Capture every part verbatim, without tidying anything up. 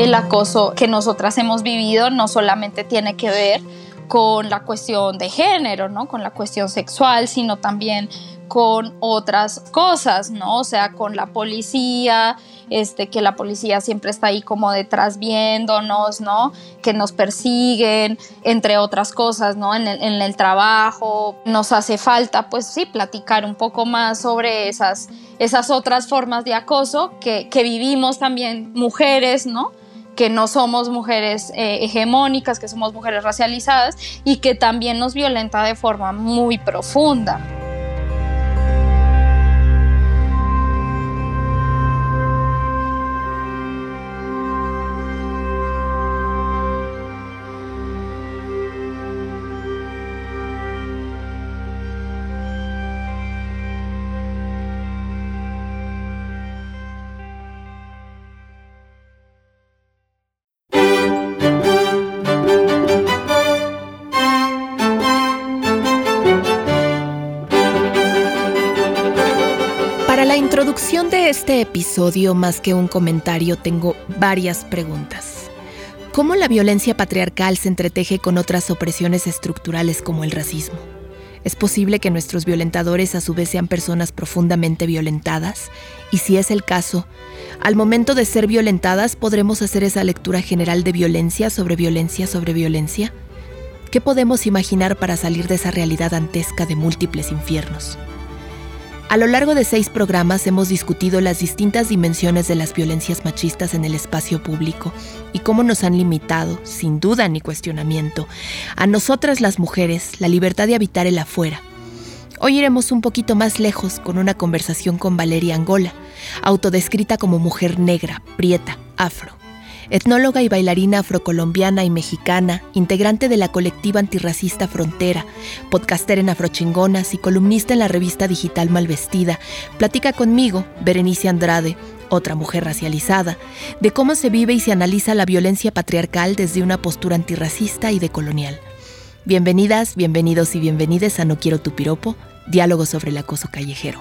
el acoso que nosotras hemos vivido no solamente tiene que ver con la cuestión de género, ¿no? Con la cuestión sexual, sino también con otras cosas, ¿no? O sea, con la policía, este, que la policía siempre está ahí como detrás viéndonos, ¿no? Que nos persiguen, entre otras cosas, ¿no? En el, en el trabajo. Nos hace falta, pues sí, platicar un poco más sobre esas, esas otras formas de acoso que, que vivimos también mujeres, ¿no? Que no somos mujeres eh, hegemónicas, que somos mujeres racializadas y que también nos violenta de forma muy profunda. Para la introducción de este episodio, más que un comentario, tengo varias preguntas. ¿Cómo la violencia patriarcal se entreteje con otras opresiones estructurales como el racismo? ¿Es posible que nuestros violentadores a su vez sean personas profundamente violentadas? Y si es el caso, al momento de ser violentadas, ¿podremos hacer esa lectura general de violencia sobre violencia sobre violencia? ¿Qué podemos imaginar para salir de esa realidad dantesca de múltiples infiernos? A lo largo de seis programas hemos discutido las distintas dimensiones de las violencias machistas en el espacio público y cómo nos han limitado, sin duda ni cuestionamiento, a nosotras las mujeres la libertad de habitar el afuera. Hoy iremos un poquito más lejos con una conversación con Valeria Angola, autodescrita como mujer negra, prieta, afro. Etnóloga y bailarina afrocolombiana y mexicana, integrante de la colectiva antirracista Frontera, podcaster en Afrochingonas y columnista en la revista digital Malvestida, platica conmigo, Berenice Andrade, otra mujer racializada, de cómo se vive y se analiza la violencia patriarcal desde una postura antirracista y decolonial. Bienvenidas, bienvenidos y bienvenides a No Quiero Tu Piropo, diálogo sobre el acoso callejero.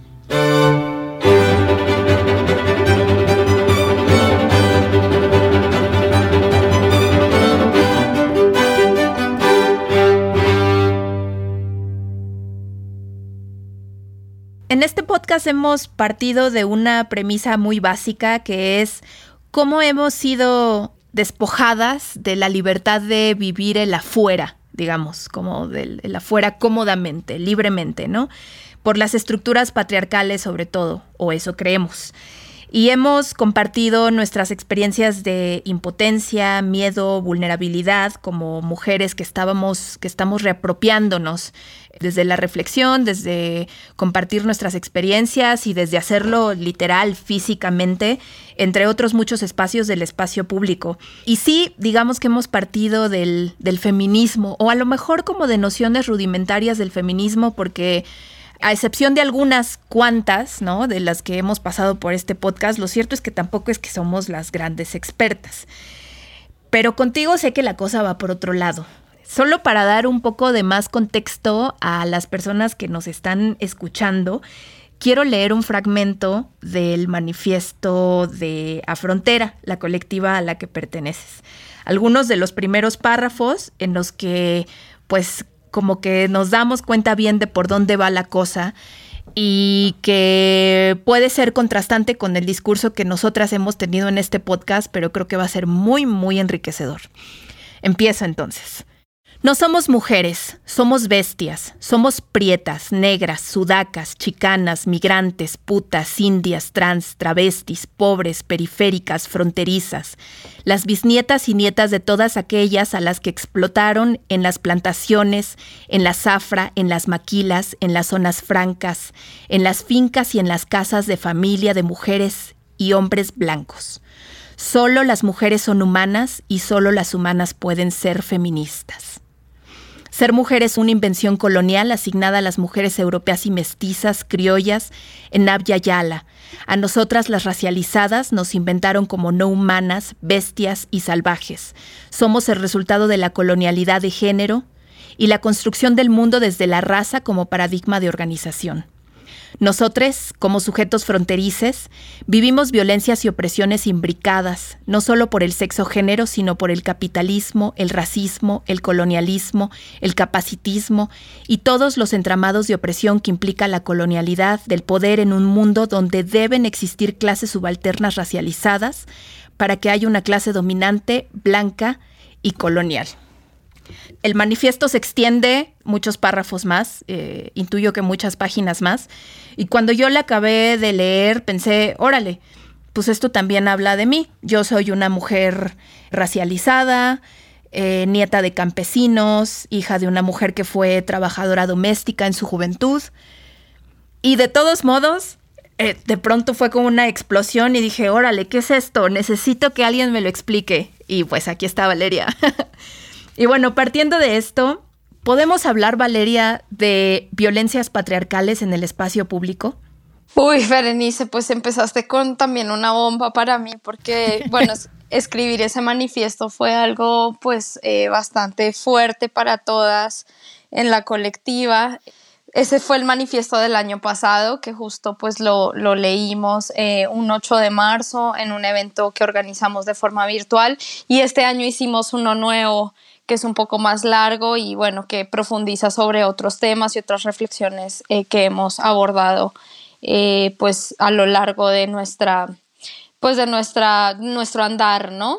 En este podcast hemos partido de una premisa muy básica que es cómo hemos sido despojadas de la libertad de vivir el afuera, digamos, como del el afuera cómodamente, libremente, ¿no? Por las estructuras patriarcales sobre todo, o eso creemos. Y hemos compartido nuestras experiencias de impotencia, miedo, vulnerabilidad como mujeres que estábamos, que estamos reapropiándonos desde la reflexión, desde compartir nuestras experiencias y desde hacerlo literal, físicamente, entre otros muchos espacios del espacio público. Y sí, digamos que hemos partido del, del feminismo, o a lo mejor como de nociones rudimentarias del feminismo, porque a excepción de algunas cuantas, ¿no?, de las que hemos pasado por este podcast, lo cierto es que tampoco es que somos las grandes expertas. Pero contigo sé que la cosa va por otro lado. Solo para dar un poco de más contexto a las personas que nos están escuchando, quiero leer un fragmento del manifiesto de Afrontera, la colectiva a la que perteneces. Algunos de los primeros párrafos en los que, pues, como que nos damos cuenta bien de por dónde va la cosa y que puede ser contrastante con el discurso que nosotras hemos tenido en este podcast, pero creo que va a ser muy, muy enriquecedor. Empiezo entonces. No somos mujeres, somos bestias, somos prietas, negras, sudacas, chicanas, migrantes, putas, indias, trans, travestis, pobres, periféricas, fronterizas, las bisnietas y nietas de todas aquellas a las que explotaron en las plantaciones, en la zafra, en las maquilas, en las zonas francas, en las fincas y en las casas de familia de mujeres y hombres blancos. Solo las mujeres son humanas y solo las humanas pueden ser feministas. Ser mujer es una invención colonial asignada a las mujeres europeas y mestizas, criollas, en Abya Yala. A nosotras, las racializadas, nos inventaron como no humanas, bestias y salvajes. Somos el resultado de la colonialidad de género y la construcción del mundo desde la raza como paradigma de organización. Nosotros, como sujetos fronterices, vivimos violencias y opresiones imbricadas, no solo por el sexo-género, sino por el capitalismo, el racismo, el colonialismo, el capacitismo y todos los entramados de opresión que implica la colonialidad del poder en un mundo donde deben existir clases subalternas racializadas para que haya una clase dominante, blanca y colonial. El manifiesto se extiende muchos párrafos más, eh, intuyo que muchas páginas más, y cuando yo la acabé de leer pensé, órale, pues esto también habla de mí. Yo soy una mujer racializada, eh, nieta de campesinos, hija de una mujer que fue trabajadora doméstica en su juventud, y de todos modos, eh, de pronto fue como una explosión y dije, órale, ¿qué es esto? Necesito que alguien me lo explique. Y pues aquí está Valeria. Y bueno, partiendo de esto, ¿podemos hablar, Valeria, de violencias patriarcales en el espacio público? Uy, Berenice, pues empezaste con también una bomba para mí, porque, bueno, escribir ese manifiesto fue algo, pues, eh, bastante fuerte para todas en la colectiva. Ese fue el manifiesto del año pasado, que justo pues lo, lo leímos eh, un ocho de marzo en un evento que organizamos de forma virtual, y este año hicimos uno nuevo que es un poco más largo y bueno, que profundiza sobre otros temas y otras reflexiones eh, que hemos abordado eh, pues a lo largo de nuestra, pues de nuestra, nuestro andar, ¿no?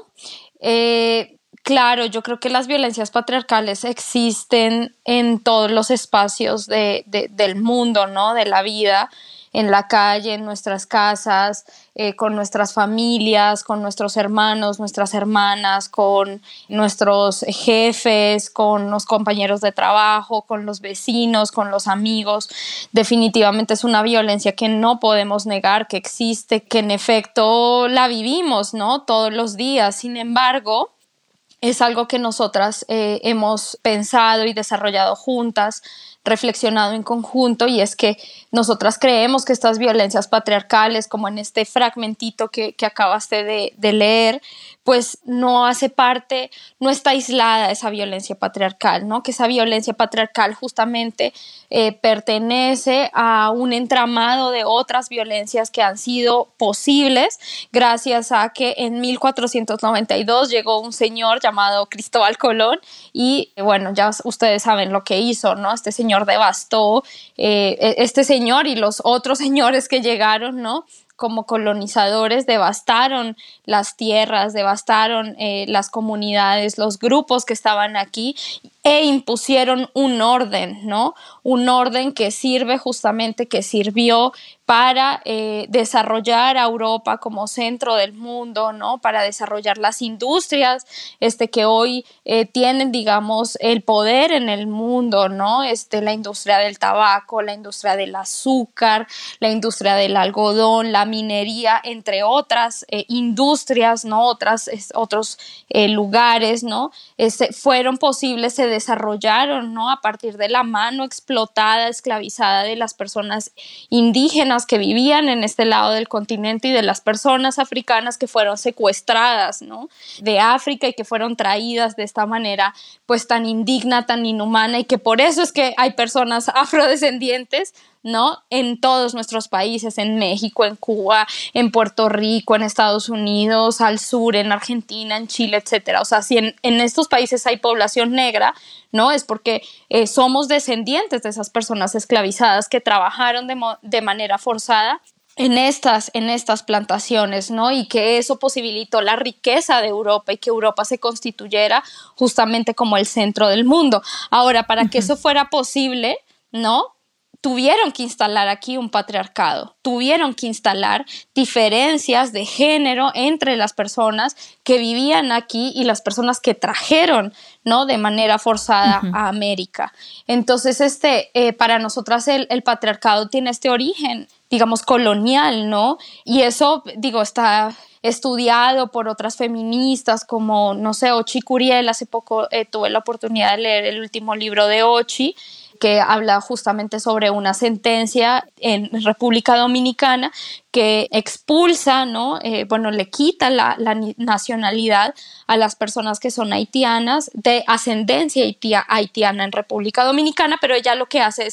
Eh, Claro, yo creo que las violencias patriarcales existen en todos los espacios de, de, del mundo, ¿no? De la vida, en la calle, en nuestras casas, eh, con nuestras familias, con nuestros hermanos, nuestras hermanas, con nuestros jefes, con los compañeros de trabajo, con los vecinos, con los amigos. Definitivamente es una violencia que no podemos negar que existe, que en efecto la vivimos, ¿no? Todos los días. Sin embargo, es algo que nosotras eh, hemos pensado y desarrollado juntas, reflexionado en conjunto, y es que nosotras creemos que estas violencias patriarcales, como en este fragmentito que, que acabaste de, de leer, pues no hace parte, no está aislada esa violencia patriarcal, ¿no? Que esa violencia patriarcal justamente eh, pertenece a un entramado de otras violencias que han sido posibles gracias a que en mil cuatrocientos noventa y dos llegó un señor llamado Cristóbal Colón y, bueno, ya ustedes saben lo que hizo, ¿no? Este señor devastó, eh, este señor y los otros señores que llegaron, ¿no? Como colonizadores, devastaron las tierras, devastaron eh, las comunidades, los grupos que estaban aquí e impusieron un orden, ¿no? Un orden que sirve justamente, que sirvió para eh, desarrollar a Europa como centro del mundo, ¿no? Para desarrollar las industrias este, que hoy eh, tienen, digamos, el poder en el mundo, ¿no? Este, la industria del tabaco, la industria del azúcar, la industria del algodón, la minería, entre otras eh, industrias, ¿no? Otras, es, otros eh, lugares, ¿no? Este, fueron posibles, se desarrollaron, ¿no? A partir de la mano explotada, esclavizada de las personas indígenas que vivían en este lado del continente y de las personas africanas que fueron secuestradas, ¿no? De África y que fueron traídas de esta manera pues tan indigna, tan inhumana, y que por eso es que hay personas afrodescendientes, ¿no? En todos nuestros países, en México, en Cuba, en Puerto Rico, en Estados Unidos, al sur, en Argentina, en Chile, etcétera. O sea, si en, en estos países hay población negra, ¿no? Es porque eh, somos descendientes de esas personas esclavizadas que trabajaron de, mo- de manera forzada en estas, en estas plantaciones, ¿no? Y que eso posibilitó la riqueza de Europa y que Europa se constituyera justamente como el centro del mundo. Ahora, para uh-huh. que eso fuera posible, ¿no? Tuvieron que instalar aquí un patriarcado, tuvieron que instalar diferencias de género entre las personas que vivían aquí y las personas que trajeron, ¿no? De manera forzada uh-huh. a América. Entonces, este, eh, para nosotras el, el patriarcado tiene este origen, digamos, colonial, ¿no? Y eso, digo, está estudiado por otras feministas como, no sé, Ochi Curiel. Hace poco eh, tuve la oportunidad de leer el último libro de Ochi, que habla justamente sobre una sentencia en República Dominicana que expulsa, ¿no? Eh, bueno, le quita la, la nacionalidad a las personas que son haitianas, de ascendencia haitia, haitiana en República Dominicana, pero ella lo que hace es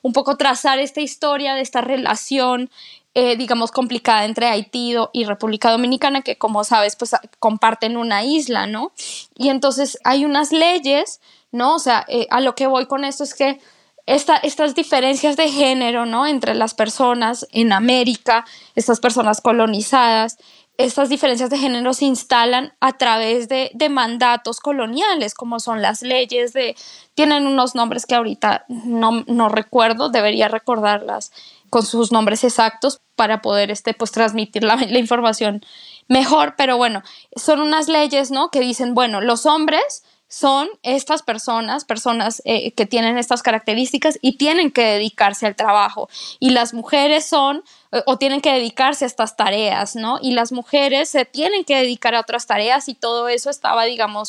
un poco trazar esta historia de esta relación Eh, digamos, complicada entre Haití y República Dominicana, que como sabes, pues comparten una isla, ¿no? Y entonces hay unas leyes, ¿no? O sea, eh, a lo que voy con esto es que esta, estas diferencias de género, ¿no? Entre las personas en América, estas personas colonizadas, estas diferencias de género se instalan a través de, de mandatos coloniales, como son las leyes de... Tienen unos nombres que ahorita no, no recuerdo, debería recordarlas con sus nombres exactos para poder este, pues, transmitir la, la información mejor, pero bueno, son unas leyes, ¿no? Que dicen, bueno, los hombres son estas personas, personas eh, que tienen estas características y tienen que dedicarse al trabajo, y las mujeres son eh, o tienen que dedicarse a estas tareas, ¿no? Y las mujeres se tienen que dedicar a otras tareas, y todo eso estaba, digamos,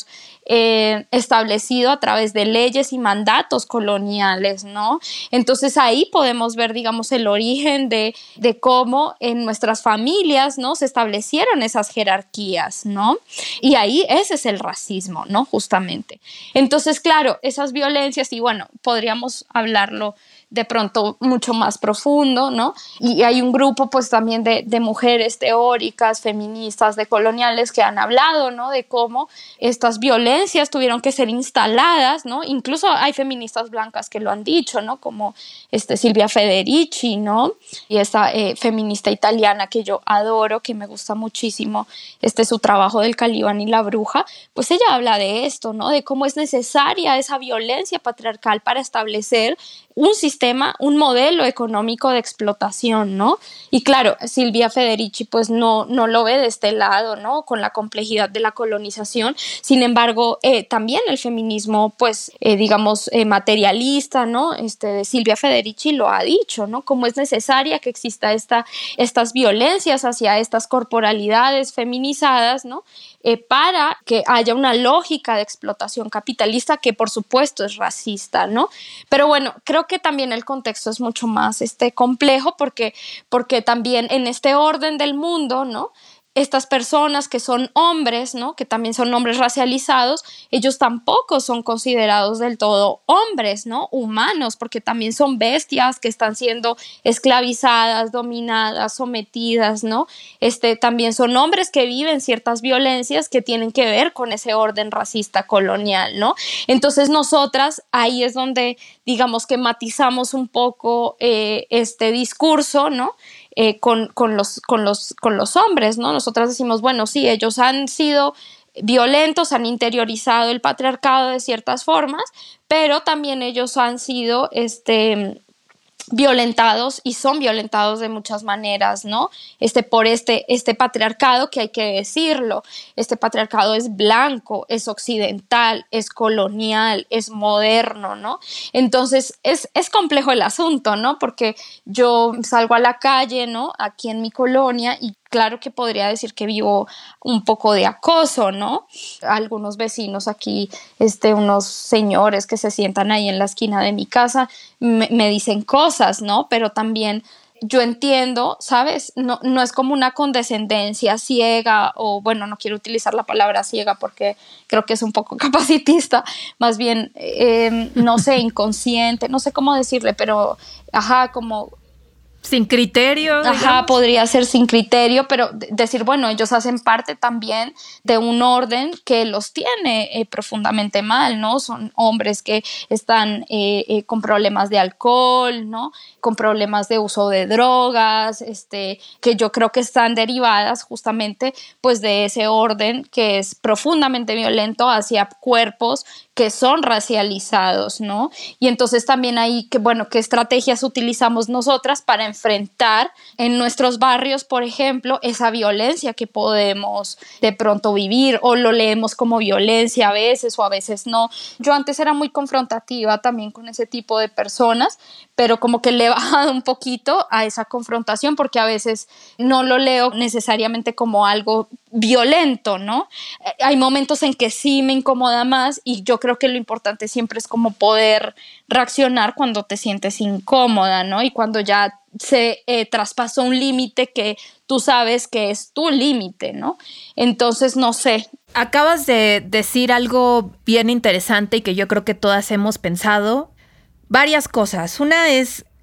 eh, establecido a través de leyes y mandatos coloniales, ¿no? Entonces ahí podemos ver, digamos, el origen de, de cómo en nuestras familias, ¿no? Se establecieron esas jerarquías, ¿no? Y ahí ese es el racismo, ¿no? Justamente. Entonces, claro, esas violencias, y bueno, podríamos hablarlo de pronto mucho más profundo, ¿no? Y hay un grupo pues también de, de mujeres teóricas, feministas, decoloniales que han hablado, ¿no? De cómo estas violencias tuvieron que ser instaladas, ¿no? Incluso hay feministas blancas que lo han dicho, ¿no? Como este, Silvia Federici, ¿no? Y esta eh, feminista italiana que yo adoro, que me gusta muchísimo, este su trabajo del Calibán y la bruja, pues ella habla de esto, ¿no? De cómo es necesaria esa violencia patriarcal para establecer un sistema, un modelo económico de explotación, ¿no? Y claro, Silvia Federici pues no, no lo ve de este lado, ¿no? Con la complejidad de la colonización. Sin embargo, eh, también el feminismo pues eh, digamos eh, materialista, ¿no? Este, Silvia Federici lo ha dicho, ¿no? Cómo es necesaria que exista esta, estas violencias hacia estas corporalidades feminizadas, ¿no? Eh, para que haya una lógica de explotación capitalista que por supuesto es racista, ¿no? Pero bueno, creo que también el contexto es mucho más este, complejo porque, porque también en este orden del mundo, ¿no? Estas personas que son hombres, ¿no? Que también son hombres racializados, ellos tampoco son considerados del todo hombres, ¿no? Humanos, porque también son bestias que están siendo esclavizadas, dominadas, sometidas, ¿no? Este, también son hombres que viven ciertas violencias que tienen que ver con ese orden racista colonial, ¿no? Entonces nosotras ahí es donde digamos que matizamos un poco eh, este discurso, ¿no? Eh, con, con, los, con, los, con los hombres, ¿no? Nosotras decimos, bueno, sí, ellos han sido violentos, han interiorizado el patriarcado de ciertas formas, pero también ellos han sido este, violentados y son violentados de muchas maneras, ¿no? Este, por este, este patriarcado, que hay que decirlo, este patriarcado es blanco, es occidental, es colonial, es moderno, ¿no? Entonces es, es complejo el asunto, ¿no? Porque yo salgo a la calle, ¿no? Aquí en mi colonia, y claro que podría decir que vivo un poco de acoso, ¿no? Algunos vecinos aquí, este, unos señores que se sientan ahí en la esquina de mi casa, me, me dicen cosas, ¿no? Pero también yo entiendo, ¿sabes? No, no es como una condescendencia ciega, o bueno, no quiero utilizar la palabra ciega porque creo que es un poco capacitista, más bien, eh, no sé, inconsciente, no sé cómo decirle, pero, ajá, como... Sin criterio. Ajá, digamos. podría ser sin criterio, pero decir, bueno, ellos hacen parte también de un orden que los tiene eh, profundamente mal, ¿no? Son hombres que están eh, eh, con problemas de alcohol, ¿no? Con problemas de uso de drogas, este, que yo creo que están derivadas justamente pues de ese orden que es profundamente violento hacia cuerpos que son racializados, ¿no? Y entonces también ahí, que, bueno, ¿qué estrategias utilizamos nosotras para enfrentar en nuestros barrios, por ejemplo, esa violencia que podemos de pronto vivir, o lo leemos como violencia a veces o a veces no? Yo antes era muy confrontativa también con ese tipo de personas, pero como que le he bajado un poquito a esa confrontación porque a veces no lo leo necesariamente como algo violento, ¿no? Hay momentos en que sí me incomoda más, y yo creo que lo importante siempre es como poder reaccionar cuando te sientes incómoda, ¿no? Y cuando ya se eh, traspasó un límite que tú sabes que es tu límite, ¿no? Entonces, no sé. Acabas de decir algo bien interesante y que yo creo que todas hemos pensado. Varias cosas. Una es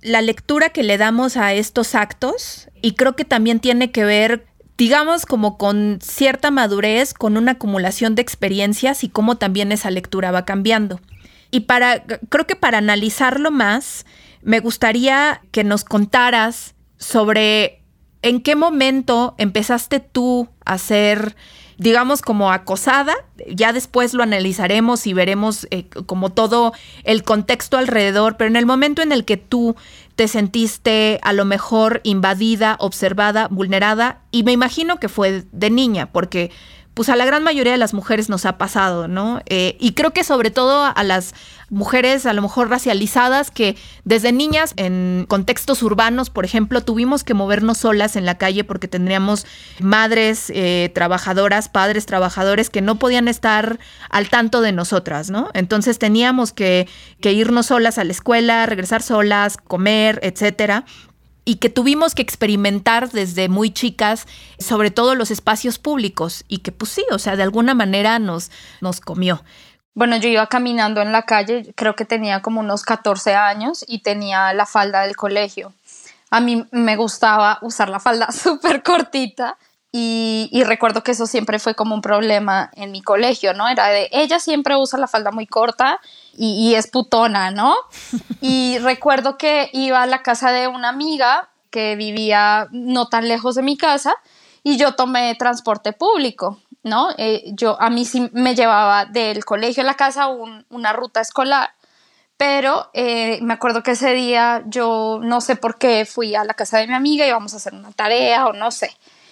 la lectura que le damos a estos actos, y creo que también tiene que ver, digamos, como con cierta madurez, con una acumulación de experiencias y cómo también esa lectura va cambiando. Y para, creo que para analizarlo más, me gustaría que nos contaras sobre en qué momento empezaste tú a ser, digamos, como acosada. Ya después lo analizaremos y veremos eh, como todo el contexto alrededor, pero en el momento en el que tú te sentiste a lo mejor invadida, observada, vulnerada, y me imagino que fue de niña, porque pues a la gran mayoría de las mujeres nos ha pasado, ¿no? Eh, y creo que sobre todo a las mujeres a lo mejor racializadas que desde niñas en contextos urbanos, por ejemplo, tuvimos que movernos solas en la calle porque tendríamos madres eh, trabajadoras, padres trabajadores que no podían estar al tanto de nosotras, ¿no? Entonces teníamos que, que irnos solas a la escuela, regresar solas, comer, etcétera. Y que tuvimos que experimentar desde muy chicas, sobre todo los espacios públicos, y que pues sí, o sea, de alguna manera nos, nos comió. Bueno, yo iba caminando en la calle, creo que tenía como unos catorce años y tenía la falda del colegio. A mí me gustaba usar la falda súper cortita y, y recuerdo que eso siempre fue como un problema en mi colegio, ¿no? Era de, ella siempre usa la falda muy corta y, y es putona, ¿no? Y recuerdo que iba a la casa de una amiga que vivía no tan lejos de mi casa y yo tomé transporte público, ¿no? Eh, yo, a mí sí me llevaba del colegio a la casa un, una ruta escolar, pero eh, me acuerdo que ese día yo no sé por qué fui a la casa de mi amiga y íbamos a hacer una tarea o no sé.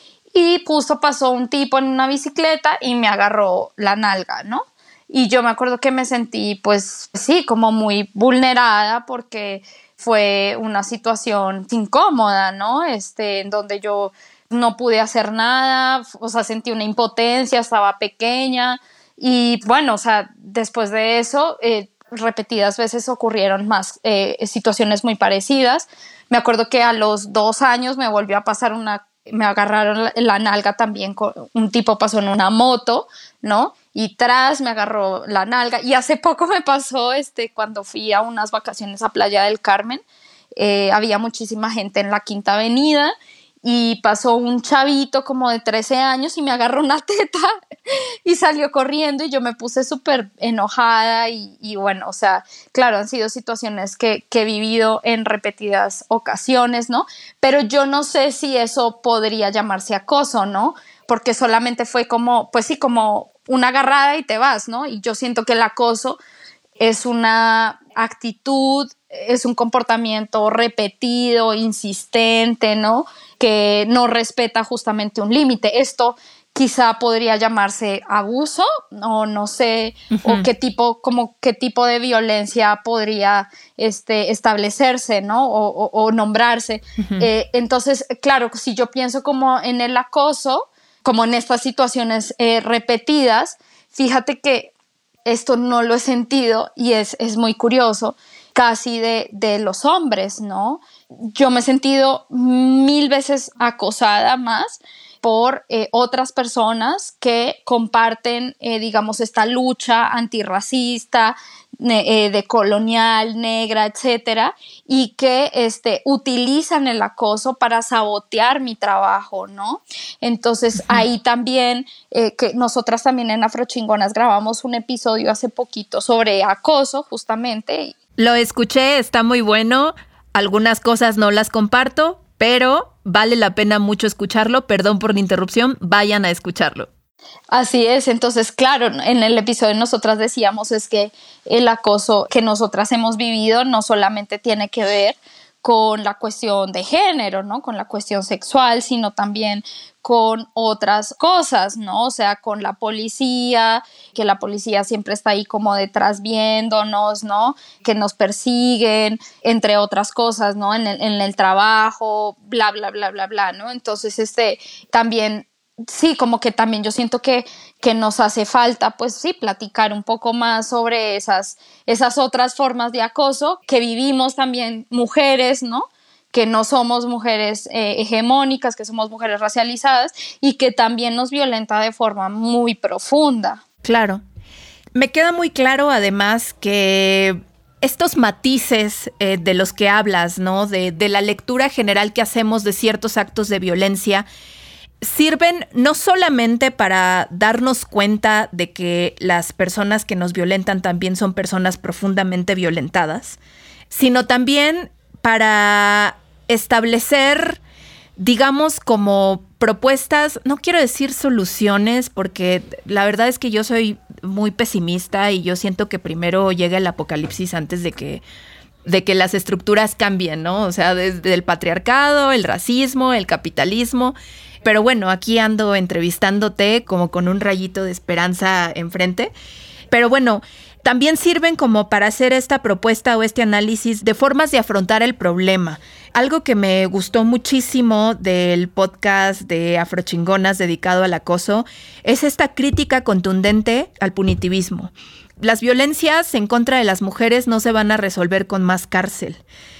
Y justo pasó un tipo en una bicicleta y me agarró la nalga, ¿no? Y yo me acuerdo que me sentí, pues sí, como muy vulnerada porque fue una situación incómoda, ¿no? Este, en donde yo no pude hacer nada, o sea, sentí una impotencia, estaba pequeña y bueno, o sea, después de eso, eh, repetidas veces ocurrieron más eh, situaciones muy parecidas. Me acuerdo que a los dos años me volvió a pasar una, me agarraron la, la nalga también, con, un tipo pasó en una moto, ¿no? Y tras me agarró la nalga. Y hace poco me pasó este, cuando fui a unas vacaciones a Playa del Carmen, eh, había muchísima gente en la Quinta Avenida y pasó un chavito como de trece años y me agarró una teta y salió corriendo y yo me puse súper enojada y, y bueno, o sea, claro, han sido situaciones que, que he vivido en repetidas ocasiones, ¿no? Pero yo no sé si eso podría llamarse acoso, ¿no? Porque solamente fue como, pues sí, como una agarrada y te vas, ¿no? Y yo siento que el acoso es una actitud, es un comportamiento repetido, insistente, ¿no? Que no respeta justamente un límite. Esto quizá podría llamarse abuso o no sé, uh-huh. o qué tipo, como qué tipo de violencia podría este, establecerse, ¿no? O, o, o nombrarse. Uh-huh. Eh, entonces, claro, si yo pienso como en el acoso, como en estas situaciones eh, repetidas, fíjate que esto no lo he sentido y es, es muy curioso, casi de, de los hombres, ¿no? Yo me he sentido mil veces acosada más por eh, otras personas que comparten, eh, digamos, esta lucha antirracista, eh, de colonial, negra, etcétera, y que este, utilizan el acoso para sabotear mi trabajo, ¿no? Entonces, uh-huh. ahí también, eh, que nosotras también en Afrochingonas grabamos un episodio hace poquito sobre acoso, justamente. Lo escuché, está muy bueno. Algunas cosas no las comparto, pero vale la pena mucho escucharlo. Perdón por la interrupción, vayan a escucharlo. Así es, entonces claro, en el episodio nosotras decíamos es que el acoso que nosotras hemos vivido no solamente tiene que ver con la cuestión de género, ¿no? Con la cuestión sexual, sino también con otras cosas, ¿no? O sea, con la policía, que la policía siempre está ahí como detrás viéndonos, ¿no? Que nos persiguen, entre otras cosas, ¿no? En el, en el trabajo, bla, bla, bla, bla, bla, ¿no? Entonces, este, también, sí, como que también yo siento que, que nos hace falta, pues sí, platicar un poco más sobre esas, esas otras formas de acoso que vivimos también mujeres, ¿no? Que no somos mujeres eh, hegemónicas, que somos mujeres racializadas y que también nos violenta de forma muy profunda. Claro. Me queda muy claro además que estos matices eh, de los que hablas, ¿no? De, de la lectura general que hacemos de ciertos actos de violencia, sirven no solamente para darnos cuenta de que las personas que nos violentan también son personas profundamente violentadas, sino también para establecer, digamos, como propuestas, no quiero decir soluciones, porque la verdad es que yo soy muy pesimista y yo siento que primero llega el apocalipsis antes de que, de que las estructuras cambien, ¿no? O sea, desde el patriarcado, el racismo, el capitalismo. Pero bueno, aquí ando entrevistándote como con un rayito de esperanza enfrente. Pero bueno, también sirven como para hacer esta propuesta o este análisis de formas de afrontar el problema. Algo que me gustó muchísimo del podcast de Afrochingonas dedicado al acoso es esta crítica contundente al punitivismo. Las violencias en contra de las mujeres no se van a resolver con más cárcel.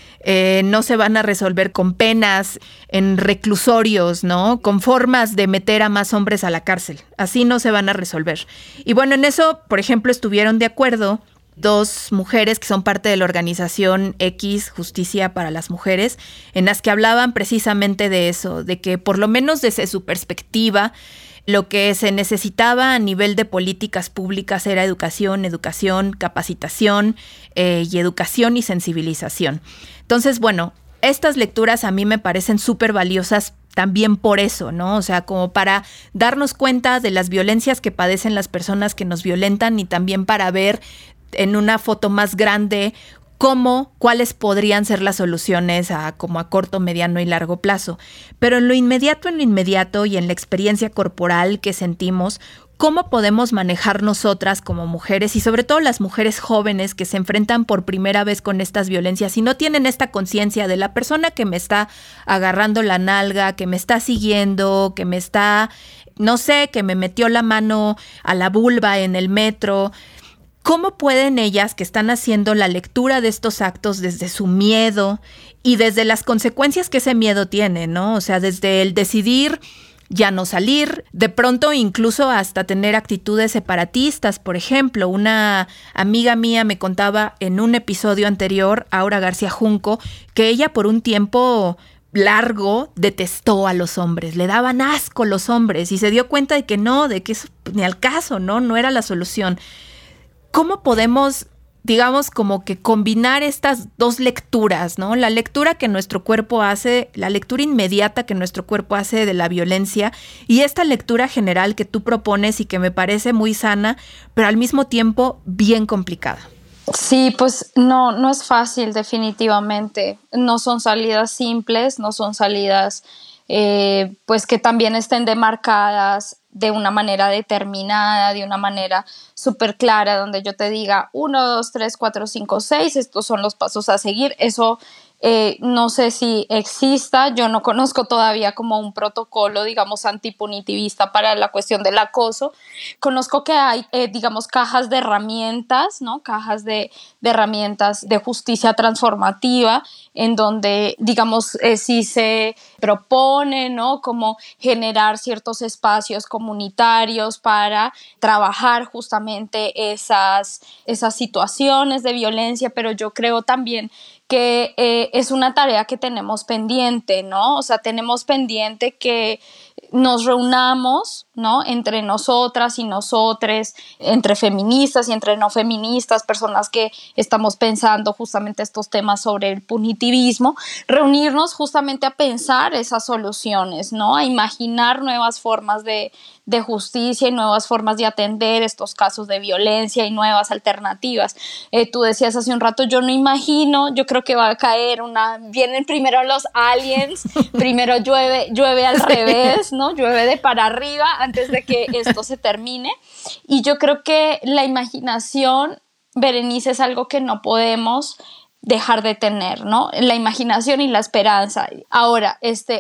Eh, no se van a resolver con penas en reclusorios, ¿no? Con formas de meter a más hombres a la cárcel. Así no se van a resolver. Y bueno, en eso, por ejemplo, estuvieron de acuerdo dos mujeres que son parte de la organización X, Justicia para las Mujeres, en las que hablaban precisamente de eso, de que por lo menos desde su perspectiva, lo que se necesitaba a nivel de políticas públicas era educación, educación, capacitación eh, y educación y sensibilización. Entonces, bueno, estas lecturas a mí me parecen súper valiosas también por eso, ¿no? O sea, como para darnos cuenta de las violencias que padecen las personas que nos violentan y también para ver en una foto más grande cómo, cuáles podrían ser las soluciones a como a corto, mediano y largo plazo. Pero en lo inmediato, en lo inmediato y en la experiencia corporal que sentimos, ¿cómo podemos manejar nosotras como mujeres y sobre todo las mujeres jóvenes que se enfrentan por primera vez con estas violencias y no tienen esta conciencia de la persona que me está agarrando la nalga, que me está siguiendo, que me está, no sé, que me metió la mano a la vulva en el metro? ¿Cómo pueden ellas que están haciendo la lectura de estos actos desde su miedo y desde las consecuencias que ese miedo tiene, ¿no? O sea, desde el decidir ya no salir, de pronto incluso hasta tener actitudes separatistas. Por ejemplo, una amiga mía me contaba en un episodio anterior, Aura García Junco, que ella por un tiempo largo detestó a los hombres, le daban asco los hombres y se dio cuenta de que no, de que eso ni al caso, ¿no? No era la solución. ¿Cómo podemos, digamos, como que combinar estas dos lecturas, ¿no? La lectura que nuestro cuerpo hace, la lectura inmediata que nuestro cuerpo hace de la violencia y esta lectura general que tú propones y que me parece muy sana, pero al mismo tiempo bien complicada? Sí, pues no, no es fácil definitivamente. No son salidas simples, no son salidas eh, pues que también estén demarcadas de una manera determinada, de una manera súper clara, donde yo te diga uno, dos, tres, cuatro, cinco, seis, estos son los pasos a seguir. Eso eh, no sé si exista, yo no conozco todavía como un protocolo, digamos, antipunitivista para la cuestión del acoso. Conozco que hay, eh, digamos, cajas de herramientas, ¿no? Cajas de, de herramientas de justicia transformativa, en donde, digamos, eh, sí se propone, ¿no? Como generar ciertos espacios comunitarios para trabajar justamente esas, esas situaciones de violencia, pero yo creo también que eh, es una tarea que tenemos pendiente, ¿no? O sea, tenemos pendiente que nos reunamos, ¿no? Entre nosotras y nosotres, entre feministas y entre no feministas, personas que estamos pensando justamente estos temas sobre el punitivismo, reunirnos justamente a pensar esas soluciones, ¿no? A imaginar nuevas formas de, de justicia y nuevas formas de atender estos casos de violencia y nuevas alternativas. Eh, tú decías hace un rato, yo no imagino, yo creo que va a caer una, vienen primero los aliens, primero llueve, llueve al revés, ¿no? Llueve de para arriba antes de que esto se termine. Y yo creo que la imaginación, Berenice, es algo que no podemos dejar de tener, ¿no? La imaginación y la esperanza. Ahora, este,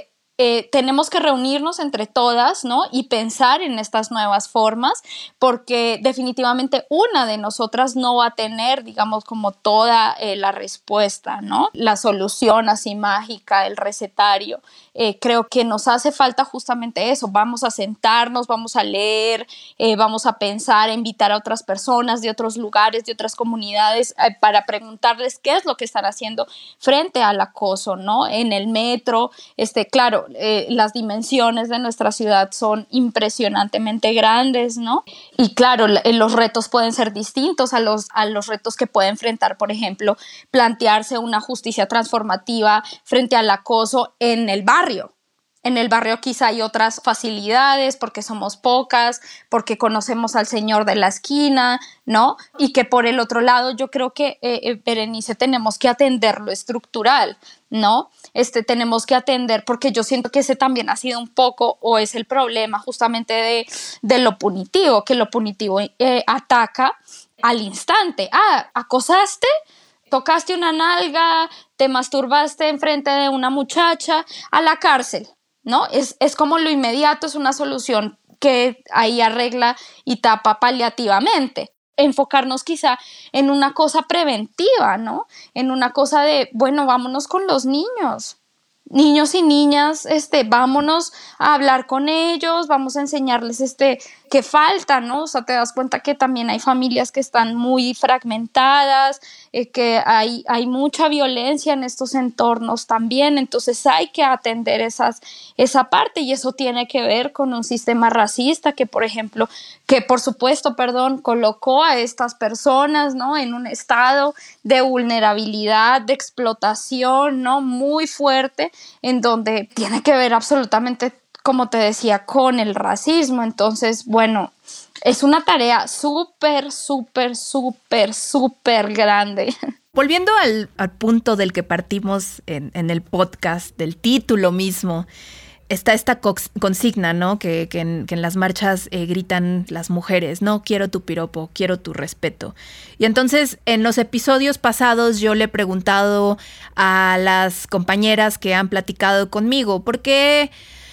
eh, tenemos que reunirnos entre todas, ¿no? Y pensar en estas nuevas formas, porque definitivamente una de nosotras no va a tener, digamos, como toda eh, la respuesta, ¿no? La solución así mágica, el recetario. Eh, creo que nos hace falta justamente eso. Vamos a sentarnos, vamos a leer, eh, vamos a pensar, a invitar a otras personas de otros lugares, de otras comunidades, eh, para preguntarles qué es lo que están haciendo frente al acoso, ¿no? En el metro, este, claro, eh, las dimensiones de nuestra ciudad son impresionantemente grandes, ¿no? Y claro, los retos pueden ser distintos a los, a los retos que puede enfrentar, por ejemplo, plantearse una justicia transformativa frente al acoso en el barrio. En el barrio quizá hay otras facilidades porque somos pocas, porque conocemos al señor de la esquina, ¿no? Y que por el otro lado yo creo que, eh, Berenice, tenemos que atender lo estructural, ¿no? Este, tenemos que atender, porque yo siento que ese también ha sido un poco, o es el problema justamente de, de lo punitivo, que lo punitivo eh, ataca al instante. Ah, ¿acosaste? ¿Tocaste una nalga? ¿Te masturbaste enfrente de una muchacha? A la cárcel, ¿no? Es, es como lo inmediato, es una solución que ahí arregla y tapa paliativamente. Enfocarnos quizá en una cosa preventiva, ¿no? En una cosa de, bueno, vámonos con los niños. Niños y niñas, este, vámonos a hablar con ellos, vamos a enseñarles este, qué falta, ¿no? O sea, te das cuenta que también hay familias que están muy fragmentadas, eh, que hay, hay mucha violencia en estos entornos también, entonces hay que atender esas, esa parte, y eso tiene que ver con un sistema racista que, por ejemplo, que por supuesto, perdón, colocó a estas personas, ¿no? En un estado de vulnerabilidad, de explotación, ¿no? Muy fuerte, en donde tiene que ver absolutamente, como te decía, con el racismo. Entonces, bueno, es una tarea súper, súper, súper, súper grande. Volviendo al, al punto del que partimos en, en el podcast, del título mismo, está esta consigna, ¿no? Que, que, en, que en las marchas eh, gritan las mujeres, no quiero tu piropo, quiero tu respeto. Y entonces en los episodios pasados yo le he preguntado a las compañeras que han platicado conmigo, ¿por qué,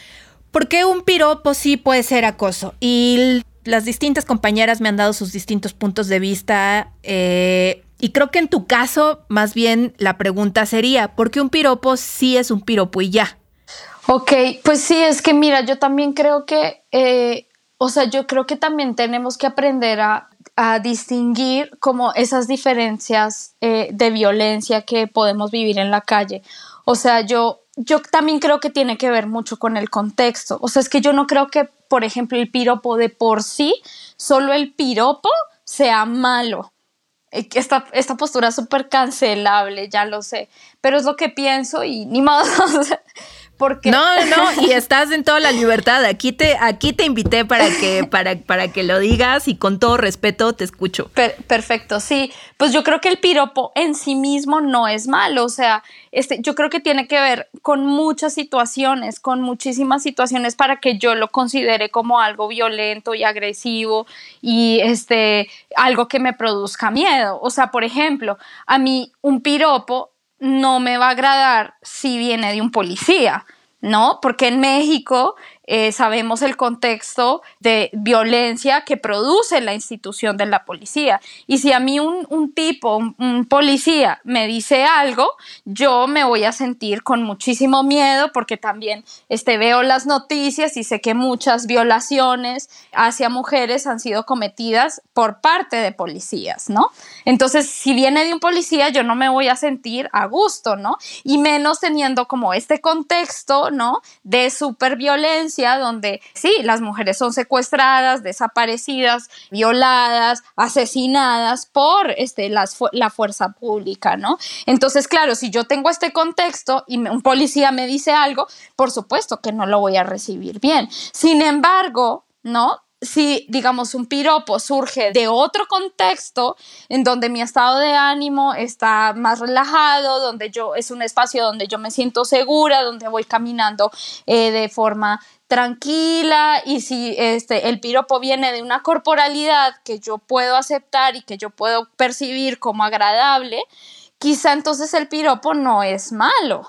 por qué un piropo sí puede ser acoso? Y las distintas compañeras me han dado sus distintos puntos de vista, eh, y creo que en tu caso más bien la pregunta sería, ¿por qué un piropo sí es un piropo y ya? Ok, pues sí, es que mira, yo también creo que, eh, o sea, yo creo que también tenemos que aprender a, a distinguir como esas diferencias eh, de violencia que podemos vivir en la calle. O sea, yo, yo también creo que tiene que ver mucho con el contexto. O sea, es que yo no creo que, por ejemplo, el piropo de por sí, solo el piropo sea malo. Esta, esta postura es súper cancelable, ya lo sé, pero es lo que pienso y ni modo. Porque... No, no, y estás en toda la libertad. Aquí te, aquí te invité para que, para, para que lo digas y con todo respeto te escucho. Per- perfecto, sí. Pues yo creo que el piropo en sí mismo no es malo. O sea, este, yo creo que tiene que ver con muchas situaciones, con muchísimas situaciones para que yo lo considere como algo violento y agresivo y este, algo que me produzca miedo. O sea, por ejemplo, a mí un piropo no me va a agradar si viene de un policía, ¿no? Porque en México eh, sabemos el contexto de violencia que produce la institución de la policía. Y si a mí un, un tipo, un, un policía me dice algo, yo me voy a sentir con muchísimo miedo porque también este, veo las noticias y sé que muchas violaciones hacia mujeres han sido cometidas por parte de policías, ¿no? Entonces, si viene de un policía, yo no me voy a sentir a gusto, ¿no? Y menos teniendo como este contexto, ¿no? De superviolencia, donde sí, las mujeres son secuestradas, desaparecidas, violadas, asesinadas por este, las, la fuerza pública, ¿no? Entonces, claro, si yo tengo este contexto y me, un policía me dice algo, por supuesto que no lo voy a recibir bien. Sin embargo, ¿no? Si, digamos, un piropo surge de otro contexto en donde mi estado de ánimo está más relajado, donde yo, es un espacio donde yo me siento segura, donde voy caminando eh, de forma tranquila, y si este, el piropo viene de una corporalidad que yo puedo aceptar y que yo puedo percibir como agradable, quizá entonces el piropo no es malo.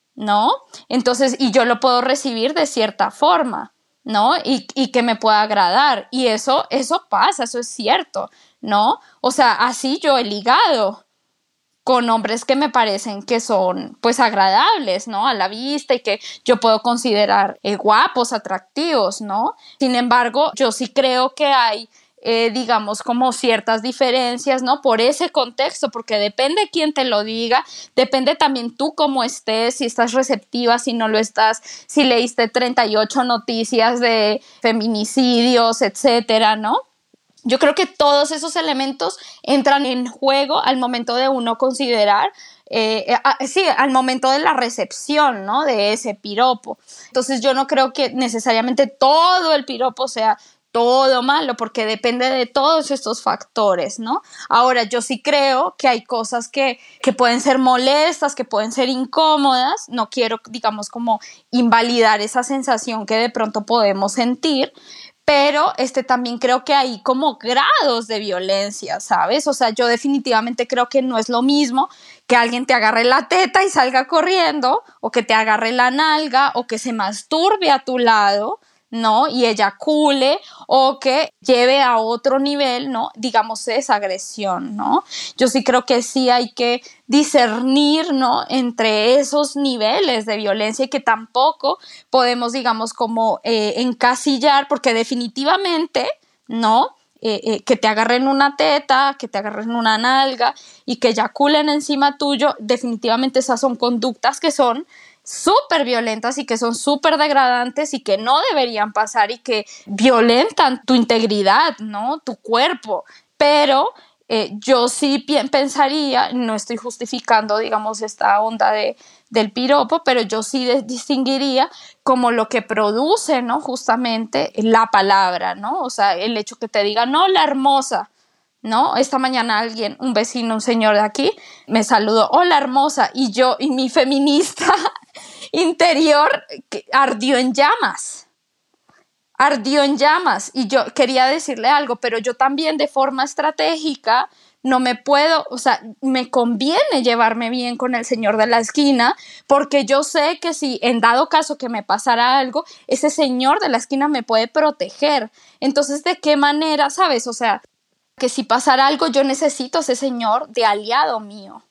¿no? Entonces, y yo lo puedo recibir de cierta forma, ¿no? Y, y que me pueda agradar. Y eso, eso pasa, eso es cierto, ¿no? O sea, así yo he ligado con hombres que me parecen que son, pues, agradables, ¿no? A la vista y que yo puedo considerar eh, guapos, atractivos, ¿no? Sin embargo, yo sí creo que hay Eh, digamos, como ciertas diferencias, ¿no? Por ese contexto, porque depende quién te lo diga, depende también tú cómo estés, si estás receptiva, si no lo estás, si leíste treinta y ocho noticias de feminicidios, etcétera, ¿no? Yo creo que todos esos elementos entran en juego al momento de uno considerar, eh, a, sí, al momento de la recepción, ¿no? De ese piropo. Entonces yo no creo que necesariamente todo el piropo sea todo malo, porque depende de todos estos factores, ¿no? Ahora, yo sí creo que hay cosas que, que pueden ser molestas, que pueden ser incómodas. No quiero, digamos, como invalidar esa sensación que de pronto podemos sentir, pero este, también creo que hay como grados de violencia, ¿sabes? O sea, yo definitivamente creo que no es lo mismo que alguien te agarre la teta y salga corriendo, o que te agarre la nalga, o que se masturbe a tu lado, ¿no? Y eyacule, o que lleve a otro nivel, ¿no? Digamos, esa agresión, ¿no? Yo sí creo que sí hay que discernir, ¿no? Entre esos niveles de violencia, y que tampoco podemos, digamos, como eh, encasillar, porque definitivamente, ¿no? Eh, eh, que te agarren una teta, que te agarren una nalga y que eyaculen encima tuyo, definitivamente esas son conductas que son súper violentas y que son súper degradantes y que no deberían pasar y que violentan tu integridad, ¿no? Tu cuerpo. Pero eh, yo sí pensaría, no estoy justificando, digamos, esta onda de, del piropo, pero yo sí distinguiría como lo que produce, ¿no? Justamente la palabra, ¿no? O sea, el hecho que te digan, no, la hermosa, ¿no? Esta mañana alguien, un vecino, un señor de aquí, me saludó, hola hermosa, y yo, y mi feminista interior ardió en llamas, ardió en llamas, y yo quería decirle algo, pero yo también de forma estratégica no me puedo, o sea, me conviene llevarme bien con el señor de la esquina, porque yo sé que si en dado caso que me pasara algo, ese señor de la esquina me puede proteger. Entonces, ¿de qué manera, sabes? O sea, que si pasara algo, yo necesito a ese señor de aliado mío.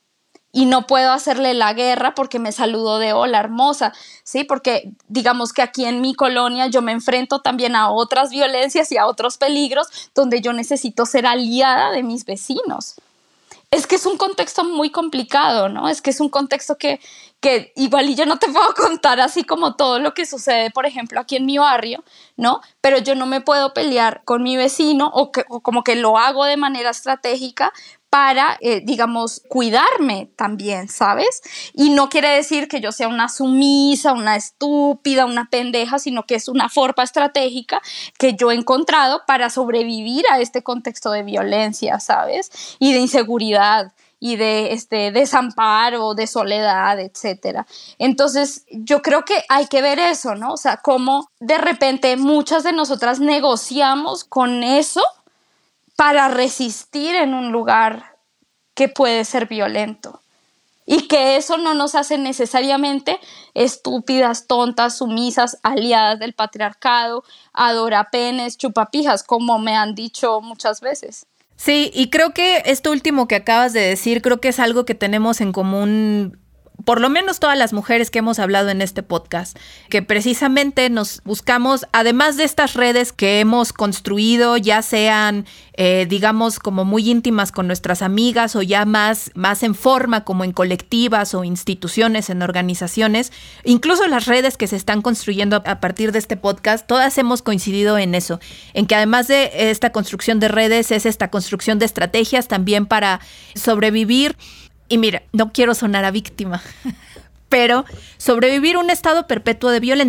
Y no puedo hacerle la guerra porque me saludó de hola hermosa, ¿sí? Porque digamos que aquí en mi colonia yo me enfrento también a otras violencias y a otros peligros donde yo necesito ser aliada de mis vecinos. Es que es un contexto muy complicado, ¿no? Es que es un contexto que, que igual y yo no te puedo contar así como todo lo que sucede, por ejemplo, aquí en mi barrio, ¿no? Pero yo no me puedo pelear con mi vecino o, que, o como que lo hago de manera estratégica para, eh, digamos, cuidarme también, ¿sabes? Y no quiere decir que yo sea una sumisa, una estúpida, una pendeja, sino que es una forma estratégica que yo he encontrado para sobrevivir a este contexto de violencia, ¿sabes? Y de inseguridad y de este desamparo, de soledad, etcétera. Entonces, yo creo que hay que ver eso, ¿no? O sea, cómo de repente muchas de nosotras negociamos con eso para resistir en un lugar que puede ser violento. Y que eso no nos hace necesariamente estúpidas, tontas, sumisas, aliadas del patriarcado, adorapenes, chupapijas, como me han dicho muchas veces. Sí, y creo que esto último que acabas de decir, creo que es algo que tenemos en común, por lo menos todas las mujeres que hemos hablado en este podcast, que precisamente nos buscamos, además de estas redes que hemos construido, ya sean, eh, digamos, como muy íntimas con nuestras amigas o ya más, más en forma, como en colectivas o instituciones, en organizaciones, incluso las redes que se están construyendo a partir de este podcast, todas hemos coincidido en eso, en que además de esta construcción de redes, es esta construcción de estrategias también para sobrevivir. Y mira, no quiero sonar a víctima, pero sobrevivir un estado perpetuo de violencia.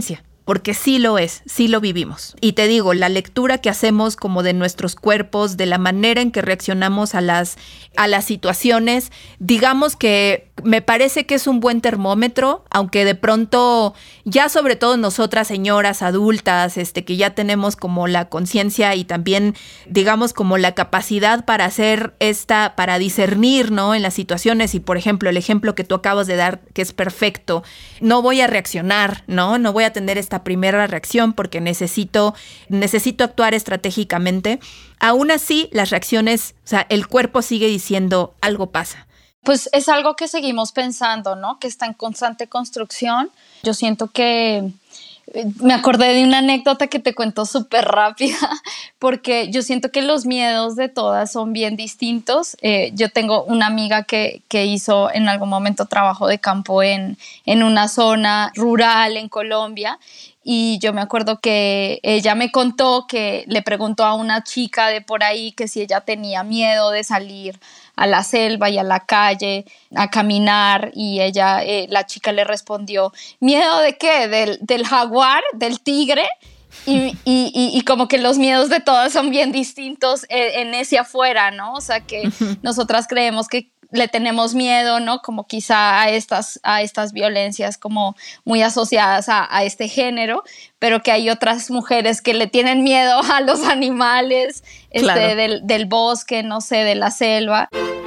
porque sí lo es, sí lo vivimos. Y te digo, la lectura que hacemos como de nuestros cuerpos, de la manera en que reaccionamos a las, a las situaciones, digamos que me parece que es un buen termómetro, aunque de pronto ya sobre todo nosotras señoras adultas, este, que ya tenemos como la conciencia y también digamos como la capacidad para hacer esta, para discernir, ¿no? En las situaciones y por ejemplo el ejemplo que tú acabas de dar que es perfecto, no voy a reaccionar, ¿no? No voy a tener esta primera reacción porque necesito, necesito actuar estratégicamente. Aún así, las reacciones, o sea, el cuerpo sigue diciendo algo pasa. Pues es algo que seguimos pensando, ¿no? Que está en constante construcción. Yo siento que me acordé de una anécdota que te cuento súper rápida, porque yo siento que los miedos de todas son bien distintos. Eh, yo tengo una amiga que, que hizo en algún momento trabajo de campo en, en una zona rural en Colombia. Y yo me acuerdo que ella me contó que le preguntó a una chica de por ahí que si ella tenía miedo de salir a la selva y a la calle a caminar, y ella, eh, la chica le respondió, ¿miedo de qué? ¿Del, del jaguar? ¿Del tigre? Y, y, y, y como que los miedos de todas son bien distintos en, en ese afuera, ¿no? O sea que nosotras creemos que le tenemos miedo, ¿no? Como quizá a estas, a estas violencias como muy asociadas a, a este género, pero que hay otras mujeres que le tienen miedo a los animales, Claro. este, del, del bosque, no sé, de la selva.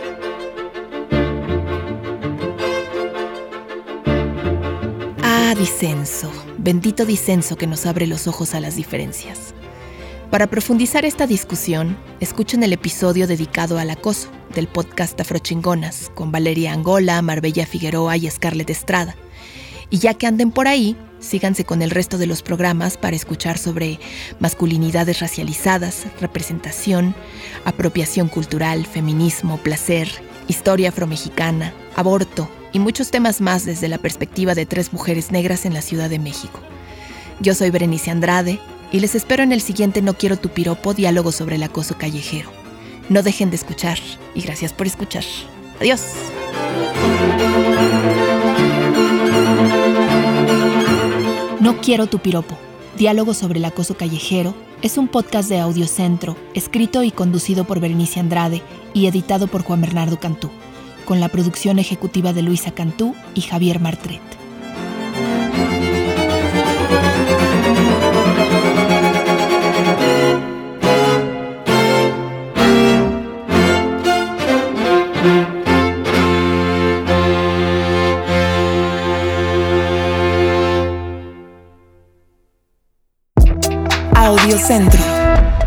Ah, disenso. Bendito disenso que nos abre los ojos a las diferencias. Para profundizar esta discusión, escuchen el episodio dedicado al acoso del podcast Afrochingonas con Valeria Angola, Marbella Figueroa y Scarlett Estrada. Y ya que anden por ahí, síganse con el resto de los programas para escuchar sobre masculinidades racializadas, representación, apropiación cultural, feminismo, placer, historia afromexicana, aborto y muchos temas más desde la perspectiva de tres mujeres negras en la Ciudad de México. Yo soy Berenice Andrade y les espero en el siguiente No Quiero Tu Piropo, diálogo sobre el acoso callejero. No dejen de escuchar y gracias por escuchar. Adiós. No Quiero Tu Piropo, diálogo sobre el acoso callejero, es un podcast de Audiocentro, escrito y conducido por Berenice Andrade y editado por Juan Bernardo Cantú, con la producción ejecutiva de Luisa Cantú y Javier Martret. Audiocentro.